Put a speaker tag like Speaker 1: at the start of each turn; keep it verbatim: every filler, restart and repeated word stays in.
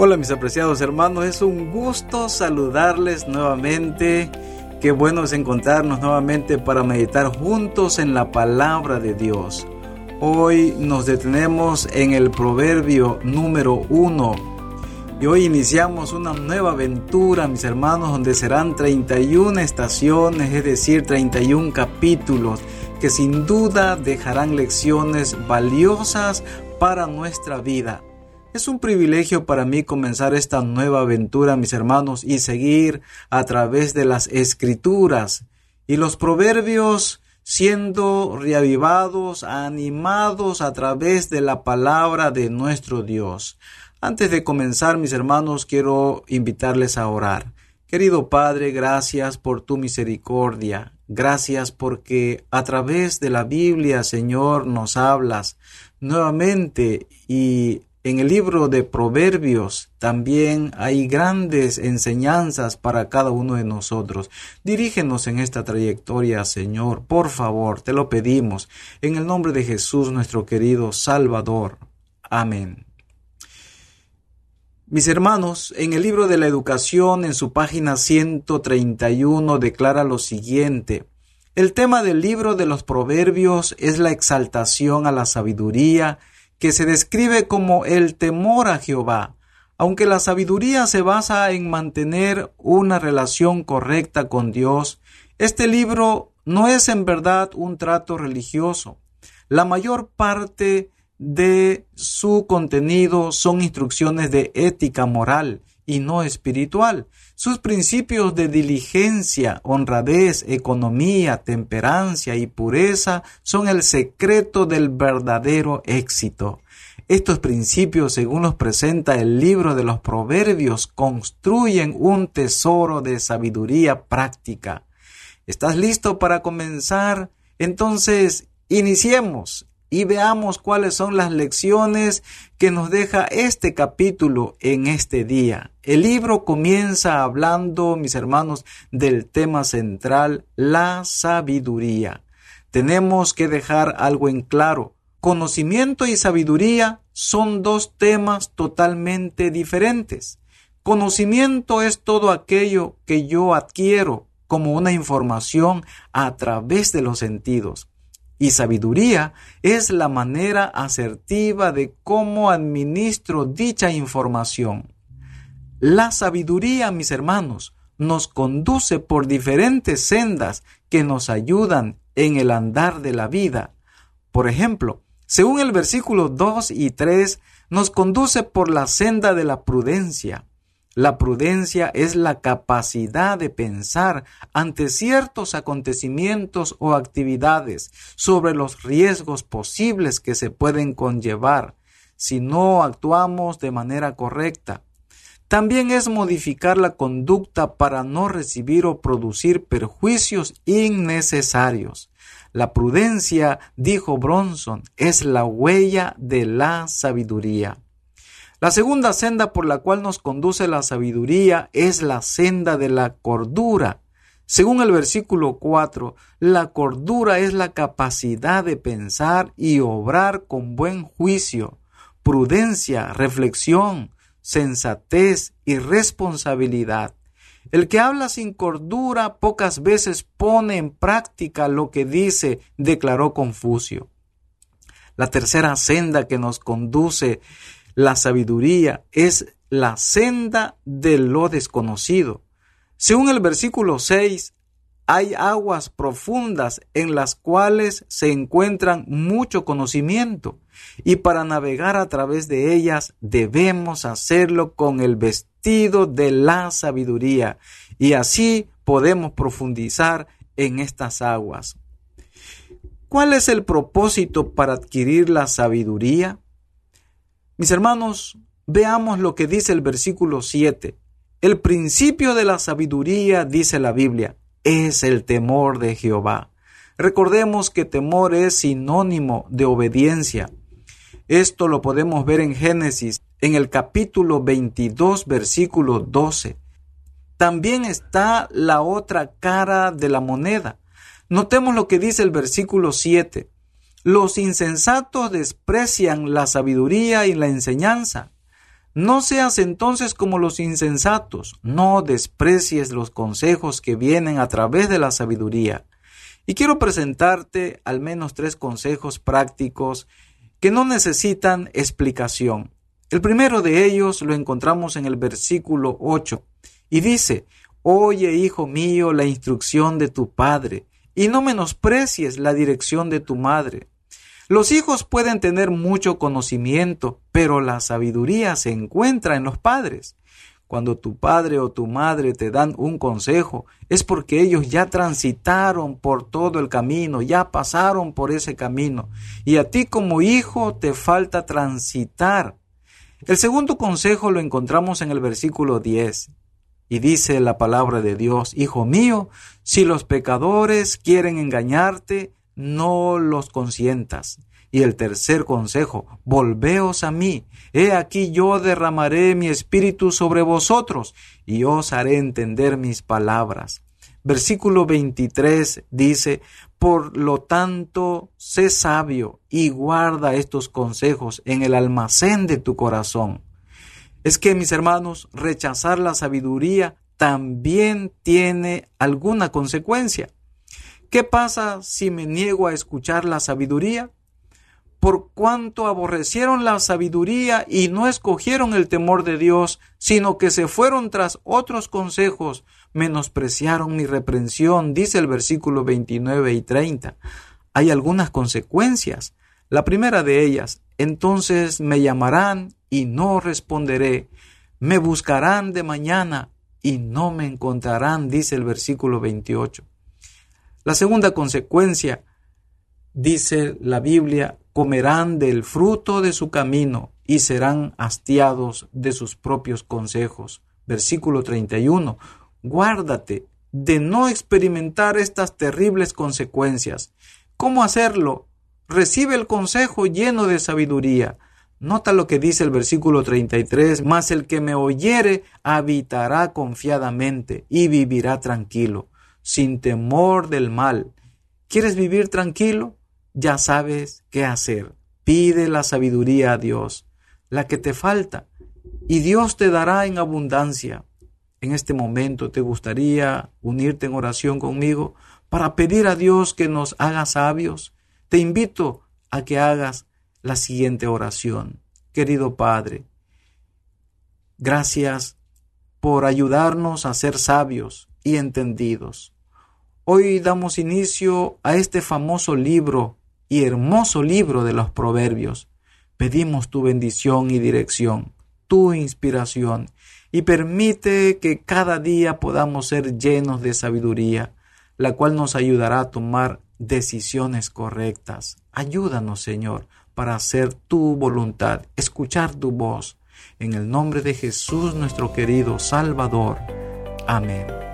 Speaker 1: Hola mis apreciados hermanos, es un gusto saludarles nuevamente. Qué bueno es encontrarnos nuevamente para meditar juntos en la palabra de Dios. Hoy nos detenemos en el proverbio número uno y hoy iniciamos una nueva aventura, mis hermanos, donde serán treinta y una estaciones, es decir, treinta y un capítulos que sin duda dejarán lecciones valiosas para nuestra vida. Es un privilegio para mí comenzar esta nueva aventura, mis hermanos, y seguir a través de las Escrituras y los proverbios siendo reavivados, animados a través de la palabra de nuestro Dios. Antes de comenzar, mis hermanos, quiero invitarles a orar. Querido Padre, gracias por tu misericordia. Gracias porque a través de la Biblia, Señor, nos hablas nuevamente, y en el libro de Proverbios también hay grandes enseñanzas para cada uno de nosotros. Dirígenos en esta trayectoria, Señor, por favor, te lo pedimos, en el nombre de Jesús, nuestro querido Salvador. Amén. Mis hermanos, en el libro de la Educación, en su página ciento treinta y uno, declara lo siguiente: el tema del libro de los Proverbios es la exaltación a la sabiduría, que se describe como el temor a Jehová. Aunque la sabiduría se basa en mantener una relación correcta con Dios, este libro no es en verdad un trato religioso. La mayor parte de su contenido son instrucciones de ética moral y no espiritual. Sus principios de diligencia, honradez, economía, temperancia y pureza son el secreto del verdadero éxito. Estos principios, según los presenta el libro de los Proverbios, construyen un tesoro de sabiduría práctica. ¿Estás listo para comenzar? Entonces, iniciemos y veamos cuáles son las lecciones que nos deja este capítulo en este día. El libro comienza hablando, mis hermanos, del tema central, la sabiduría. Tenemos que dejar algo en claro. Conocimiento y sabiduría son dos temas totalmente diferentes. Conocimiento es todo aquello que yo adquiero como una información a través de los sentidos. Y sabiduría es la manera asertiva de cómo administro dicha información. La sabiduría, mis hermanos, nos conduce por diferentes sendas que nos ayudan en el andar de la vida. Por ejemplo, según el versículo dos y tres, nos conduce por la senda de la prudencia. La prudencia es la capacidad de pensar ante ciertos acontecimientos o actividades sobre los riesgos posibles que se pueden conllevar si no actuamos de manera correcta. También es modificar la conducta para no recibir o producir perjuicios innecesarios. La prudencia, dijo Bronson, es la huella de la sabiduría. La segunda senda por la cual nos conduce la sabiduría es la senda de la cordura. Según el versículo cuatro, la cordura es la capacidad de pensar y obrar con buen juicio, prudencia, reflexión, sensatez y responsabilidad. El que habla sin cordura pocas veces pone en práctica lo que dice, declaró Confucio. La tercera senda que nos conduce la sabiduría es la senda de lo desconocido. Según el versículo seis, hay aguas profundas en las cuales se encuentran mucho conocimiento, y para navegar a través de ellas debemos hacerlo con el vestido de la sabiduría, y así podemos profundizar en estas aguas. ¿Cuál es el propósito para adquirir la sabiduría? Mis hermanos, veamos lo que dice el versículo siete. El principio de la sabiduría, dice la Biblia, es el temor de Jehová. Recordemos que temor es sinónimo de obediencia. Esto lo podemos ver en Génesis, en el capítulo veintidós, versículo doce. También está la otra cara de la moneda. Notemos lo que dice el versículo siete. Los insensatos desprecian la sabiduría y la enseñanza, No seas entonces como los insensatos, no desprecies los consejos que vienen a través de la sabiduría. Y quiero presentarte al menos tres consejos prácticos que no necesitan explicación. El primero de ellos lo encontramos en el versículo ocho y dice: Oye, hijo mío, la instrucción de tu padre, y no menosprecies la dirección de tu madre. Los hijos pueden tener mucho conocimiento, pero la sabiduría se encuentra en los padres. Cuando tu padre o tu madre te dan un consejo, es porque ellos ya transitaron por todo el camino, ya pasaron por ese camino, y a ti como hijo te falta transitar. El segundo consejo lo encontramos en el versículo diez, y dice la palabra de Dios: Hijo mío, si los pecadores quieren engañarte, no los consientas. Y el tercer consejo: volveos a mí. He aquí yo derramaré mi espíritu sobre vosotros y os haré entender mis palabras. Versículo veintitrés dice: por lo tanto, sé sabio y guarda estos consejos en el almacén de tu corazón. Es que, mis hermanos, rechazar la sabiduría también tiene alguna consecuencia. ¿Qué pasa si me niego a escuchar la sabiduría? Por cuanto aborrecieron la sabiduría y no escogieron el temor de Dios, sino que se fueron tras otros consejos, menospreciaron mi reprensión, dice el versículo veintinueve y treinta. Hay algunas consecuencias. La primera de ellas: entonces me llamarán y no responderé. Me buscarán de mañana y no me encontrarán, dice el versículo veintiocho. La segunda consecuencia, dice la Biblia: comerán del fruto de su camino y serán hastiados de sus propios consejos. Versículo treinta y uno. Guárdate de no experimentar estas terribles consecuencias. ¿Cómo hacerlo? Recibe el consejo lleno de sabiduría. Nota lo que dice el versículo treinta y tres. Mas el que me oyere habitará confiadamente y vivirá tranquilo, sin temor del mal. ¿Quieres vivir tranquilo? Ya sabes qué hacer. Pide la sabiduría a Dios, la que te falta, y Dios te dará en abundancia. En este momento, ¿te gustaría unirte en oración conmigo para pedir a Dios que nos haga sabios? Te invito a que hagas la siguiente oración. Querido Padre, gracias por ayudarnos a ser sabios y entendidos. Hoy damos inicio a este famoso libro y hermoso libro de los Proverbios. Pedimos tu bendición y dirección, tu inspiración, y permite que cada día podamos ser llenos de sabiduría, la cual nos ayudará a tomar decisiones correctas. Ayúdanos, Señor, para hacer tu voluntad, escuchar tu voz. En el nombre de Jesús, nuestro querido Salvador. Amén.